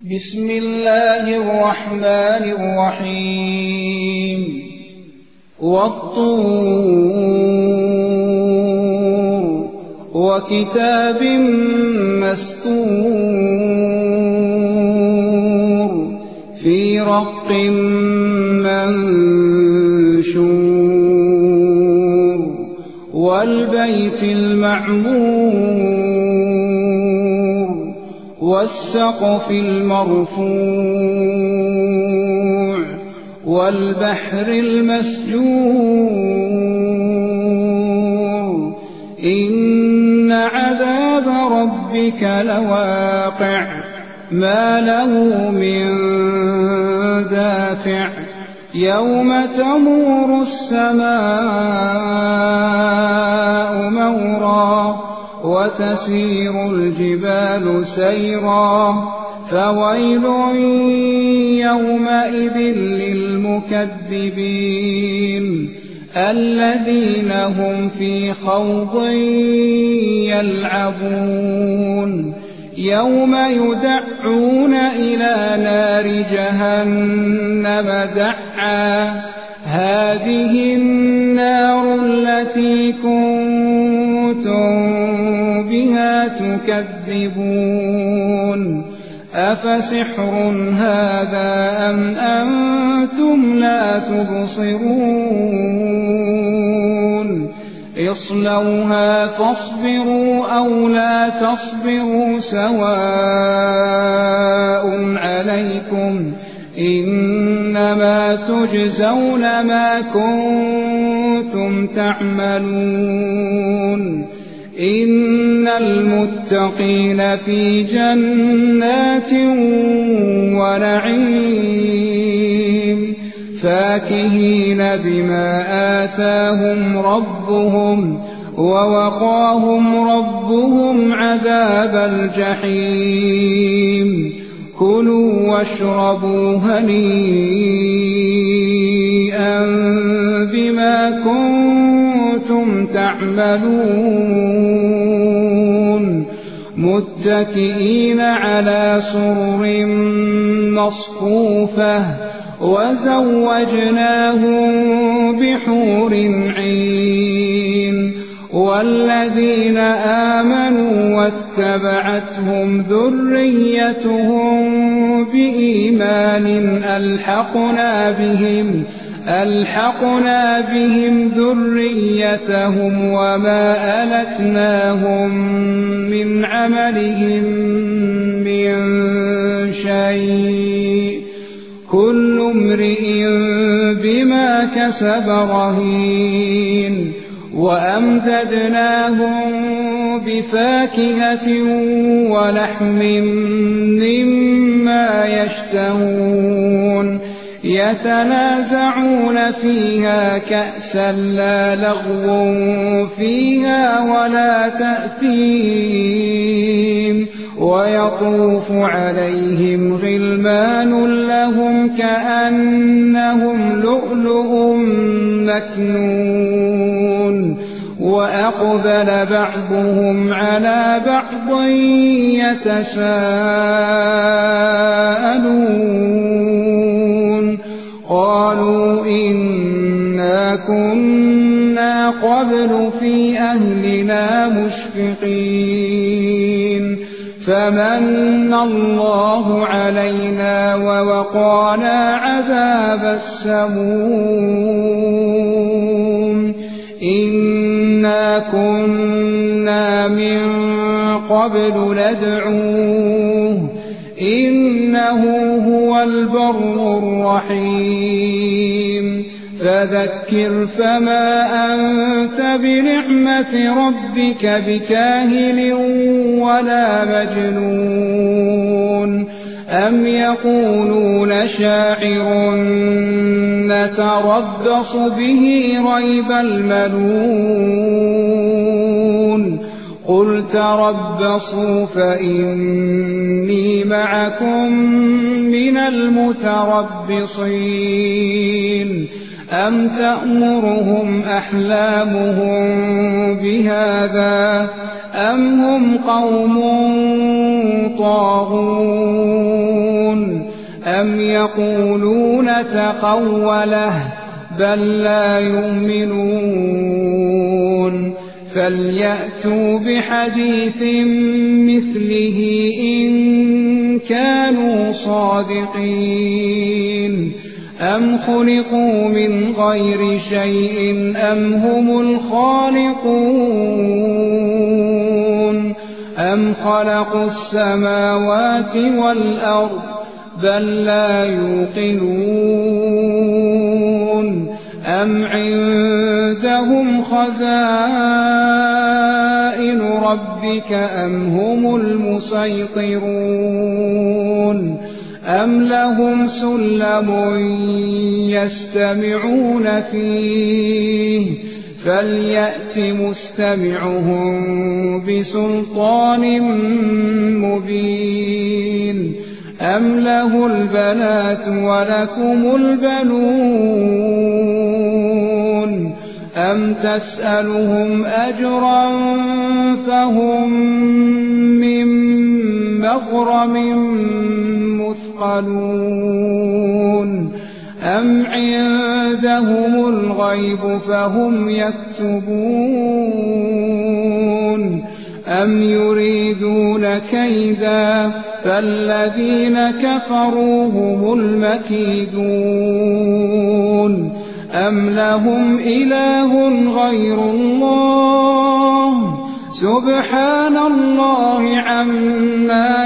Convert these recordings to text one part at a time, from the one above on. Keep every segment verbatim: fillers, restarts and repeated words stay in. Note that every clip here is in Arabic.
بسم الله الرحمن الرحيم والطور وكتاب مسطور في رق منشور والبيت المعمور والسقف المرفوع والبحر المسجور إن عذاب ربك لواقع ما له من دافع يوم تمور السماء مورا وتسير الجبال سيرا فويل يومئذ للمكذبين الذين هم في خوض يلعبون يوم يدعون إلى نار جهنم دعا هذه النار التي كنتم بها تكذبون أفسحر هذا أم أنتم لا تبصرون اصلوها فاصبروا أو لا تصبروا سواء عليكم إنما تجزون ما كنتم تعملون إن المتقين في جنات ونعيم فاكهين بما آتاهم ربهم ووقاهم ربهم عذاب الجحيم كلوا واشربوا هنيئا بما كنتم تعملون متكئين على سرر مصفوفة وزوجناهم بحور عين والذين آمنوا واتبعتهم ذريتهم بإيمان ألحقنا بهم ألحقنا بهم ذريتهم وما ألتناهم من عملهم من شيء كل امرئ بما كسب رهين وأمددناهم بفاكهة ولحم مما يشتهون يتنازعون فيها كأسا لا لغو فيها ولا تأثيم ويطوف عليهم غلمان لهم كأنهم لؤلؤ مكنون وأقبل بعضهم على بعض يتساءلون قالوا إنا كنا قبل في أهلنا مشفقين فمن الله علينا ووقانا عذاب السموم إنا كنا من قبل ندعوه إنه هو البر الرحيم فذكر فما أنت بنعمة ربك بكاهن ولا مجنون أم يقولون شاعر نتربص به ريب المنون قل تربصوا فإني معكم من المتربصين أم تأمرهم أحلامهم بهذا أم هم قوم طاغون أم يقولون تقوله بل لا يؤمنون فليأتوا بحديث مثله إن كانوا صادقين أم خلقوا من غير شيء أم هم الخالقون أم خلقوا السماوات والأرض بل لا يوقنون أم عندهم خزائن ربك أم هم المسيطرون أم لهم سلم يستمعون فيه فليأت مستمعهم بسلطان مبين أم له البنات ولكم البنون أم تسألهم أجرا فهم من مغرم مثقلون أم عندهم الغيب فهم يكتبون أم يريدون كيدا فالذين كفروا هم المكيدون أم لهم إله غير الله سبحان الله عما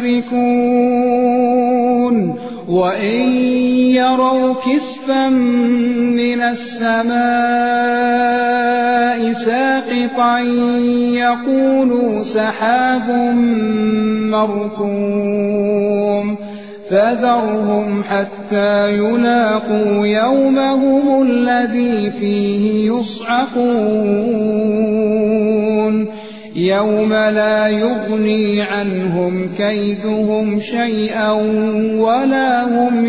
يشركون وإن يروا كسفا من السماء ساقطا يقولوا سحاب مركوم فذرهم حتى يلاقوا يومهم الذي فيه يصعقون يوم لا يغني عنهم كيدهم شيئا ولا هم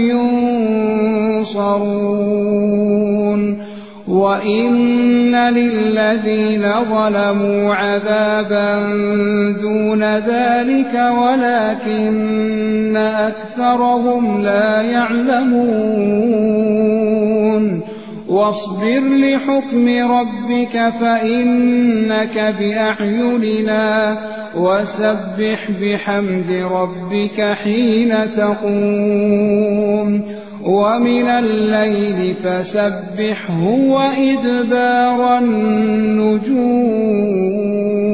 ينصرون وإن للذين ظلموا عذابا دون ذلك ولكن أكثرهم لا يعلمون واصبر لحكم ربك فإنك بأعيننا وسبح بحمد ربك حين تقوم ومن الليل فسبحه وإدبار النجوم